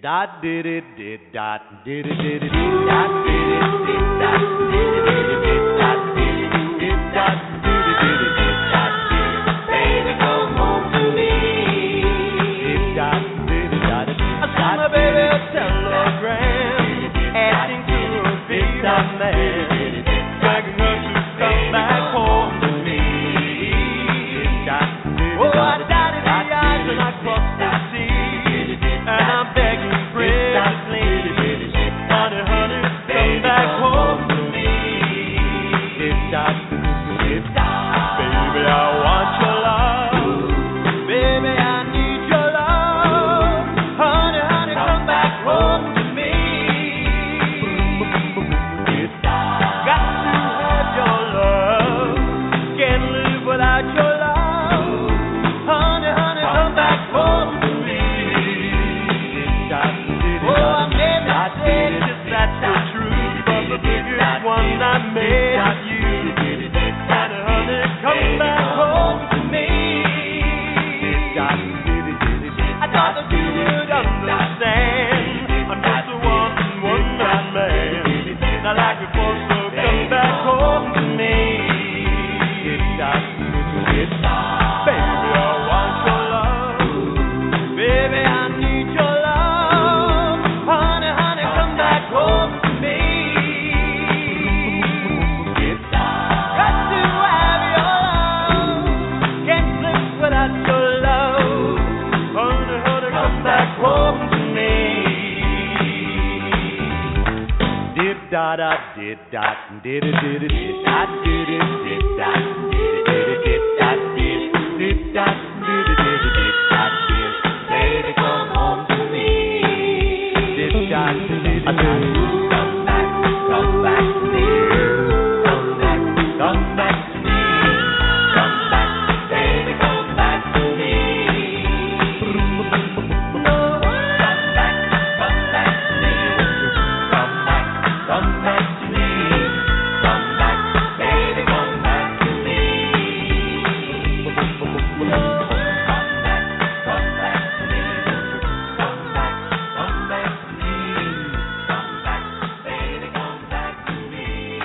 dot did it did dot did it did it dot did it did dot did it did it dot did it did dot did it did it dot did it. Baby, come home to me. Did dot did it dot it. I sent my baby a telegram asking to be my man, begging her to come back home to me. Oh, I dotted the I's and I crossed the T's, and I'm begging pretty please, honey, honey, come back home to me. Baby, I want your love. Baby, I need your love. Honey, honey, come back home to me. Got to have your love. Can't live without your love. Honey, honey, come back home to me. Oh, I made mistakes, that's the truth, but the biggest one I made was you. Honey, honey, come back home to me. I thought that you would understand. I'm just a one-man man. I like it for, so come back home to me. Baby, I want your love. Baby, I need your love. Honey, honey, come back home to me. Got to have your love. Can't live without your love. Honey, honey, come back home to me. Did da da did dot did it did it did dot did it did dot did it did dot did did dot did it did it did dot did. Baby, come home to me. Did dot did it dot. Come back to me. Come back to me. Come back, baby, come back to me. No, come back to me. Come back to me. Come back, baby, come back to me. No, come back to me. Come back to me. Come back, baby, come back to me.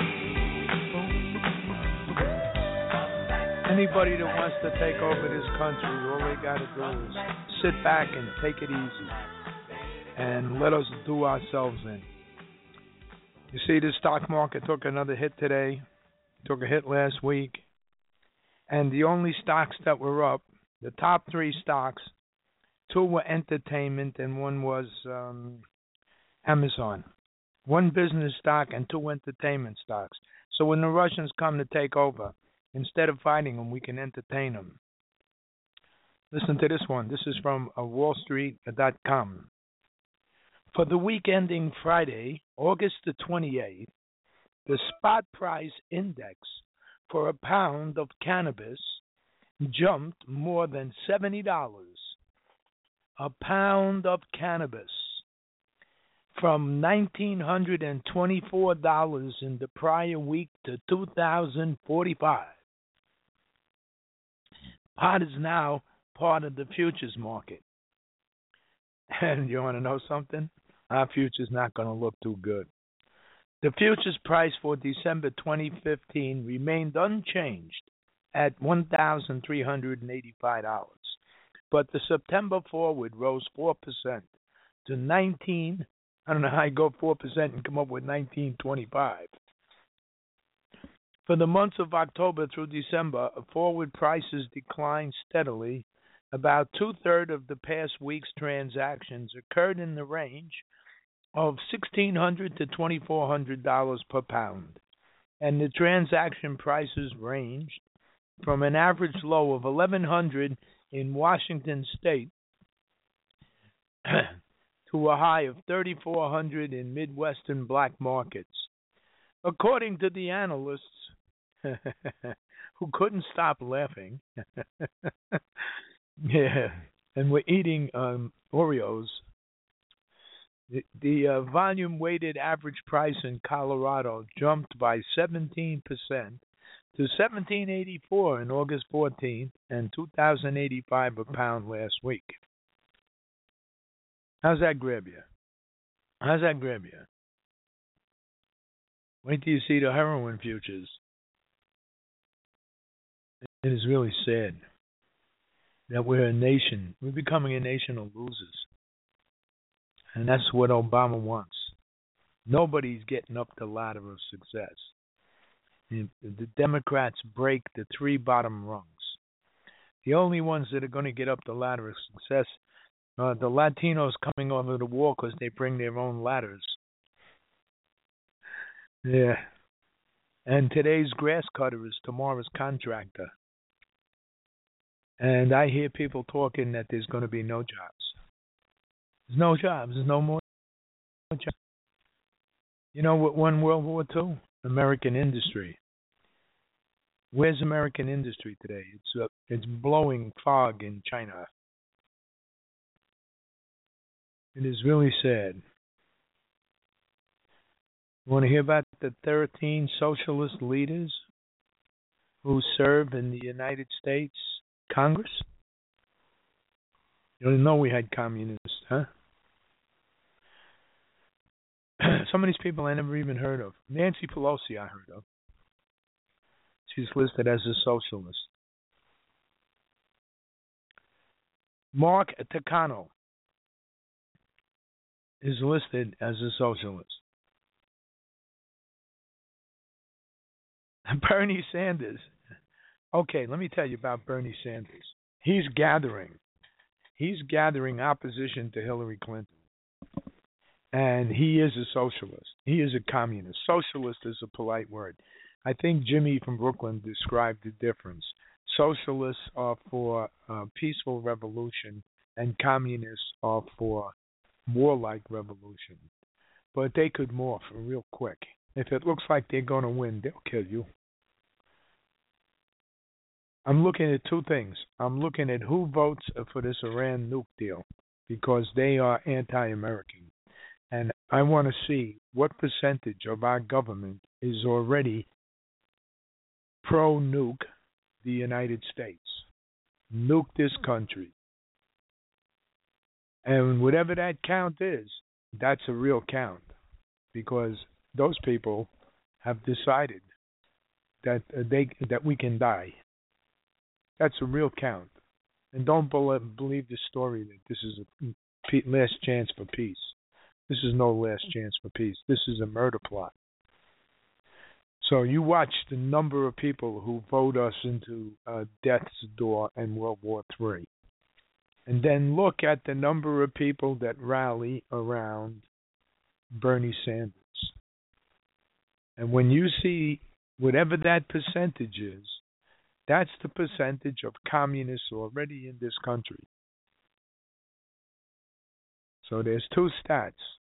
Anybody that wants to take over this country, all they got to do is sit back and take it easy and let us do ourselves in. You see, the stock market took another hit today, took a hit last week, and the only stocks that were up, the top three stocks, two were entertainment and one was Amazon. One business stock and two entertainment stocks. So when the Russians come to take over, instead of fighting them, we can entertain them. Listen to this one. This is from wallstreet.com. For the week ending Friday, August the 28th, the spot price index for a pound of cannabis jumped more than $70. A pound of cannabis from $1,924 in the prior week to $2,045. Pot is now part of the futures market. And you want to know something? Our future's not going to look too good. The futures price for December 2015 remained unchanged at $1,385. But the September forward rose 4% to 19. I don't know how you go 4% and come up with 1925. For the months of October through December, forward prices declined steadily. About two-thirds of the past week's transactions occurred in the range of $1,600 to $2,400 per pound, and the transaction prices ranged from an average low of $1,100 in Washington State to a high of $3,400 in Midwestern black markets. According to the analysts, who couldn't stop laughing, yeah, and we're eating Oreos, the volume-weighted average price in Colorado jumped by 17% to $17.84 on August 14th and $2,085 a pound last week. How's that grab you? How's that grab you? Wait till you see the heroin futures. It is really sad that we're a nation. We're becoming a nation of losers. And that's what Obama wants. Nobody's getting up the ladder of success. The Democrats break the three bottom rungs. The only ones that are going to get up the ladder of success are the Latinos coming over the wall because they bring their own ladders. Yeah. And today's grass cutter is tomorrow's contractor. And I hear people talking that there's going to be no jobs. There's no jobs. There's no more jobs. You know what won World War II? American industry. Where's American industry today? It's blowing fog in China. It is really sad. You want to hear about the 13 socialist leaders who serve in the United States Congress? You didn't know we had communists, huh? Some of these people I never even heard of. Nancy Pelosi I heard of. She's listed as a socialist. Mark Takano is listed as a socialist. Bernie Sanders. Okay, let me tell you about Bernie Sanders. He's gathering opposition to Hillary Clinton. And he is a socialist. He is a communist. Socialist is a polite word. I think Jimmy from Brooklyn described the difference. Socialists are for peaceful revolution, and communists are for warlike revolution. But they could morph real quick. If it looks like they're going to win, they'll kill you. I'm looking at two things. I'm looking at who votes for this Iran nuke deal, because they are anti-American. And I want to see what percentage of our government is already pro-nuke the United States. Nuke this country. And whatever that count is, that's a real count. Because those people have decided that we can die. That's a real count. And don't believe the story that this is a last chance for peace. This is no last chance for peace. This is a murder plot. So you watch the number of people who vote us into death's door and World War III. And then look at the number of people that rally around Bernie Sanders. And when you see whatever that percentage is, that's the percentage of communists already in this country. So there's two stats.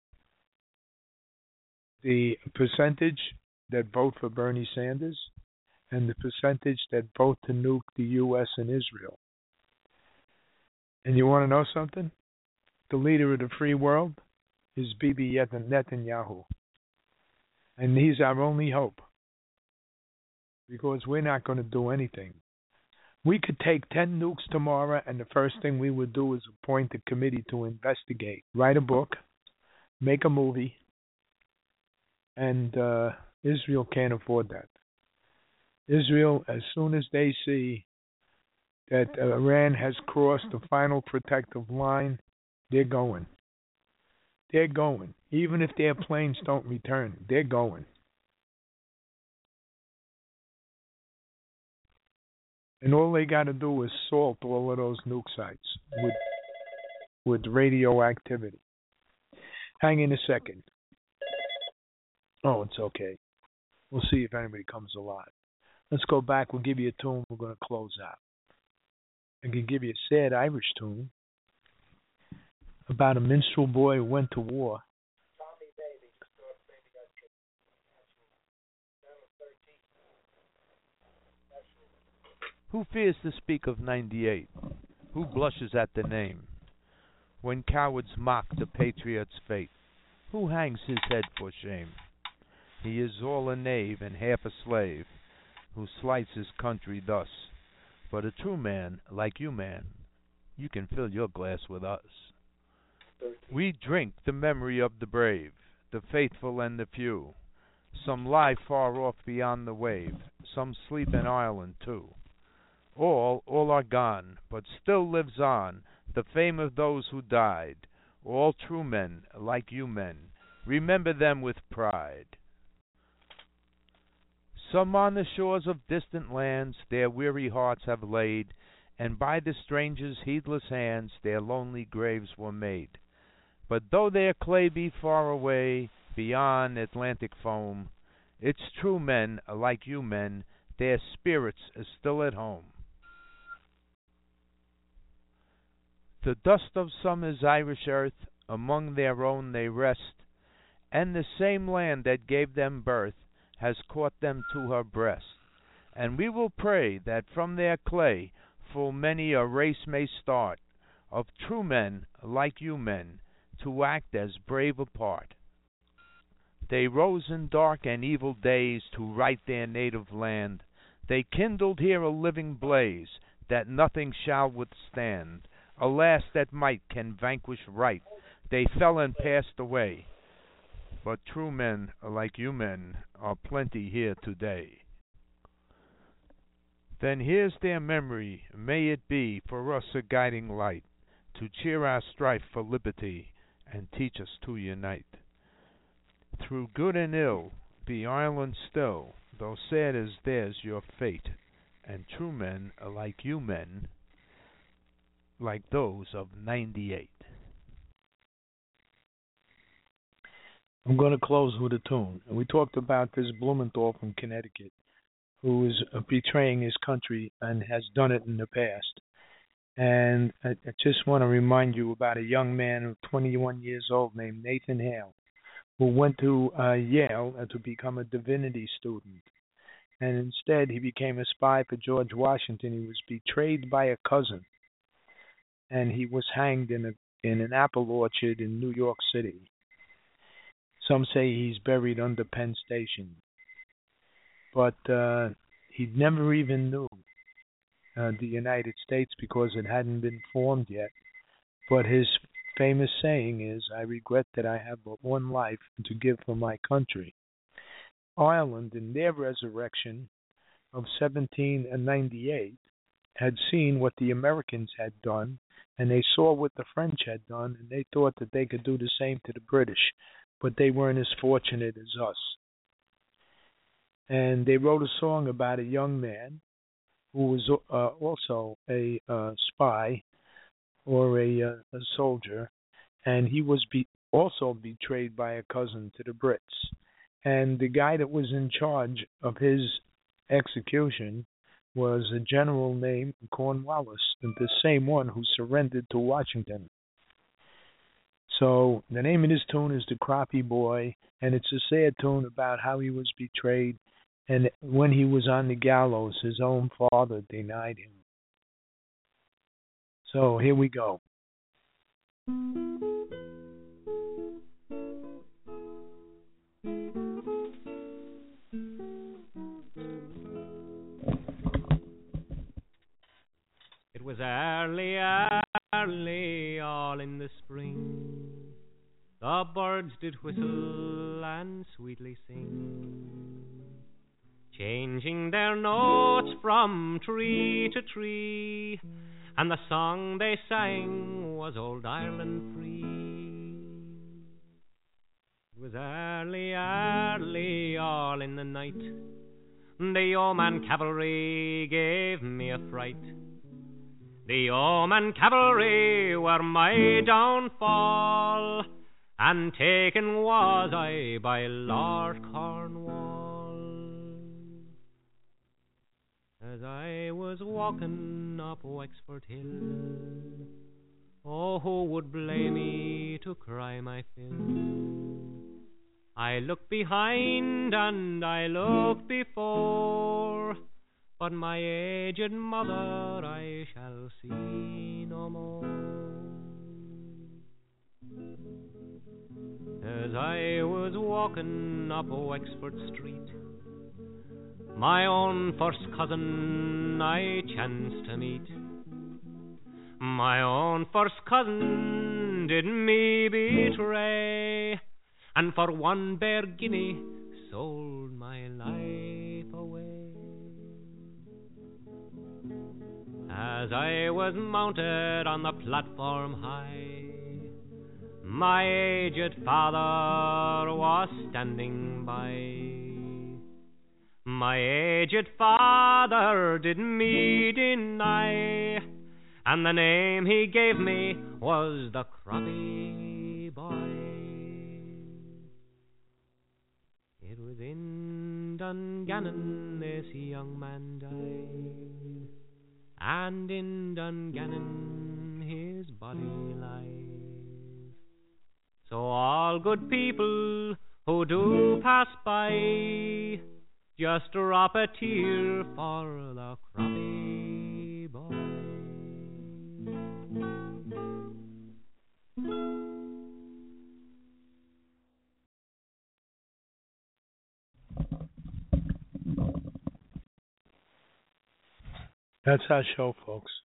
The percentage that vote for Bernie Sanders and the percentage that vote to nuke the U.S. and Israel. And you want to know something? The leader of the free world is Bibi Netanyahu. And he's our only hope. Because we're not going to do anything. We could take 10 nukes tomorrow, and the first thing we would do is appoint a committee to investigate. Write a book, make a movie, and Israel can't afford that. Israel, as soon as they see that Iran has crossed the final protective line, they're going. They're going. Even if their planes don't return, they're going. And all they got to do is salt all of those nuke sites with radioactivity. Hang in a second. Oh, it's okay. We'll see if anybody comes alive. Let's go back. We'll give you a tune. We're going to close out. I can give you a sad Irish tune about a minstrel boy who went to war. Who fears to speak of 98? Who blushes at the name? When cowards mock the patriot's fate, who hangs his head for shame? He is all a knave and half a slave, who slights his country thus. But a true man, like you, man, you can fill your glass with us. We drink the memory of the brave, the faithful and the few. Some lie far off beyond the wave, some sleep in Ireland too. All are gone, but still lives on the fame of those who died. All true men, like you men, remember them with pride. Some on the shores of distant lands their weary hearts have laid, and by the strangers' heedless hands their lonely graves were made. But though their clay be far away, beyond Atlantic foam, it's true men, like you men, their spirits are still at home. The dust of summer's Irish earth, among their own they rest, and the same land that gave them birth has caught them to her breast. And we will pray that from their clay full many a race may start, of true men, like you men, to act as brave a part. They rose in dark and evil days to right their native land. They kindled here a living blaze that nothing shall withstand. Alas, that might can vanquish right. They fell and passed away. But true men, like you men, are plenty here today. Then here's their memory, may it be for us a guiding light, to cheer our strife for liberty, and teach us to unite. Through good and ill, be Ireland still, though sad as theirs your fate, and true men are like you men, like those of '98. I'm going to close with a tune. And we talked about this Blumenthal from Connecticut, who is betraying his country and has done it in the past. And I just want to remind you about a young man of 21 years old named Nathan Hale, who went to Yale to become a divinity student. And instead, he became a spy for George Washington. He was betrayed by a cousin, and he was hanged in an apple orchard in New York City. Some say he's buried under Penn Station. But he never even knew the United States because it hadn't been formed yet. But his famous saying is, "I regret that I have but one life to give for my country." Ireland, in their resurrection of 1798, had seen what the Americans had done, and they saw what the French had done, and they thought that they could do the same to the British, but they weren't as fortunate as us. And they wrote a song about a young man who was also a spy or a soldier, and he was also betrayed by a cousin to the Brits. And the guy that was in charge of his execution was a general named Cornwallis, the same one who surrendered to Washington. So the name of this tune is The Crappie Boy, and it's a sad tune about how he was betrayed, and when he was on the gallows, his own father denied him. So here we go. It was early, all in the spring. The birds did whistle and sweetly sing, changing their notes from tree to tree, and the song they sang was Old Ireland Free. It was early, all in the night. The yeoman cavalry gave me a fright. The yeoman cavalry were my downfall, and taken was I by Lord Cornwall. As I was walking up Wexford Hill, oh, who would blame me to cry my fill? I looked behind and I looked before, but my aged mother I shall see no more. As I was walking up Wexford Street, my own first cousin I chanced to meet. My own first cousin did me betray, and for 1 bare guinea sold my life away. As I was mounted on the platform high, my aged father was standing by. My aged father did me deny, and the name he gave me was the Croppy Boy. It was in Dungannon this young man died, and in Dungannon his body lies. So all good people who do pass by, just drop a tear for the Croppy Boy. That's our show, folks.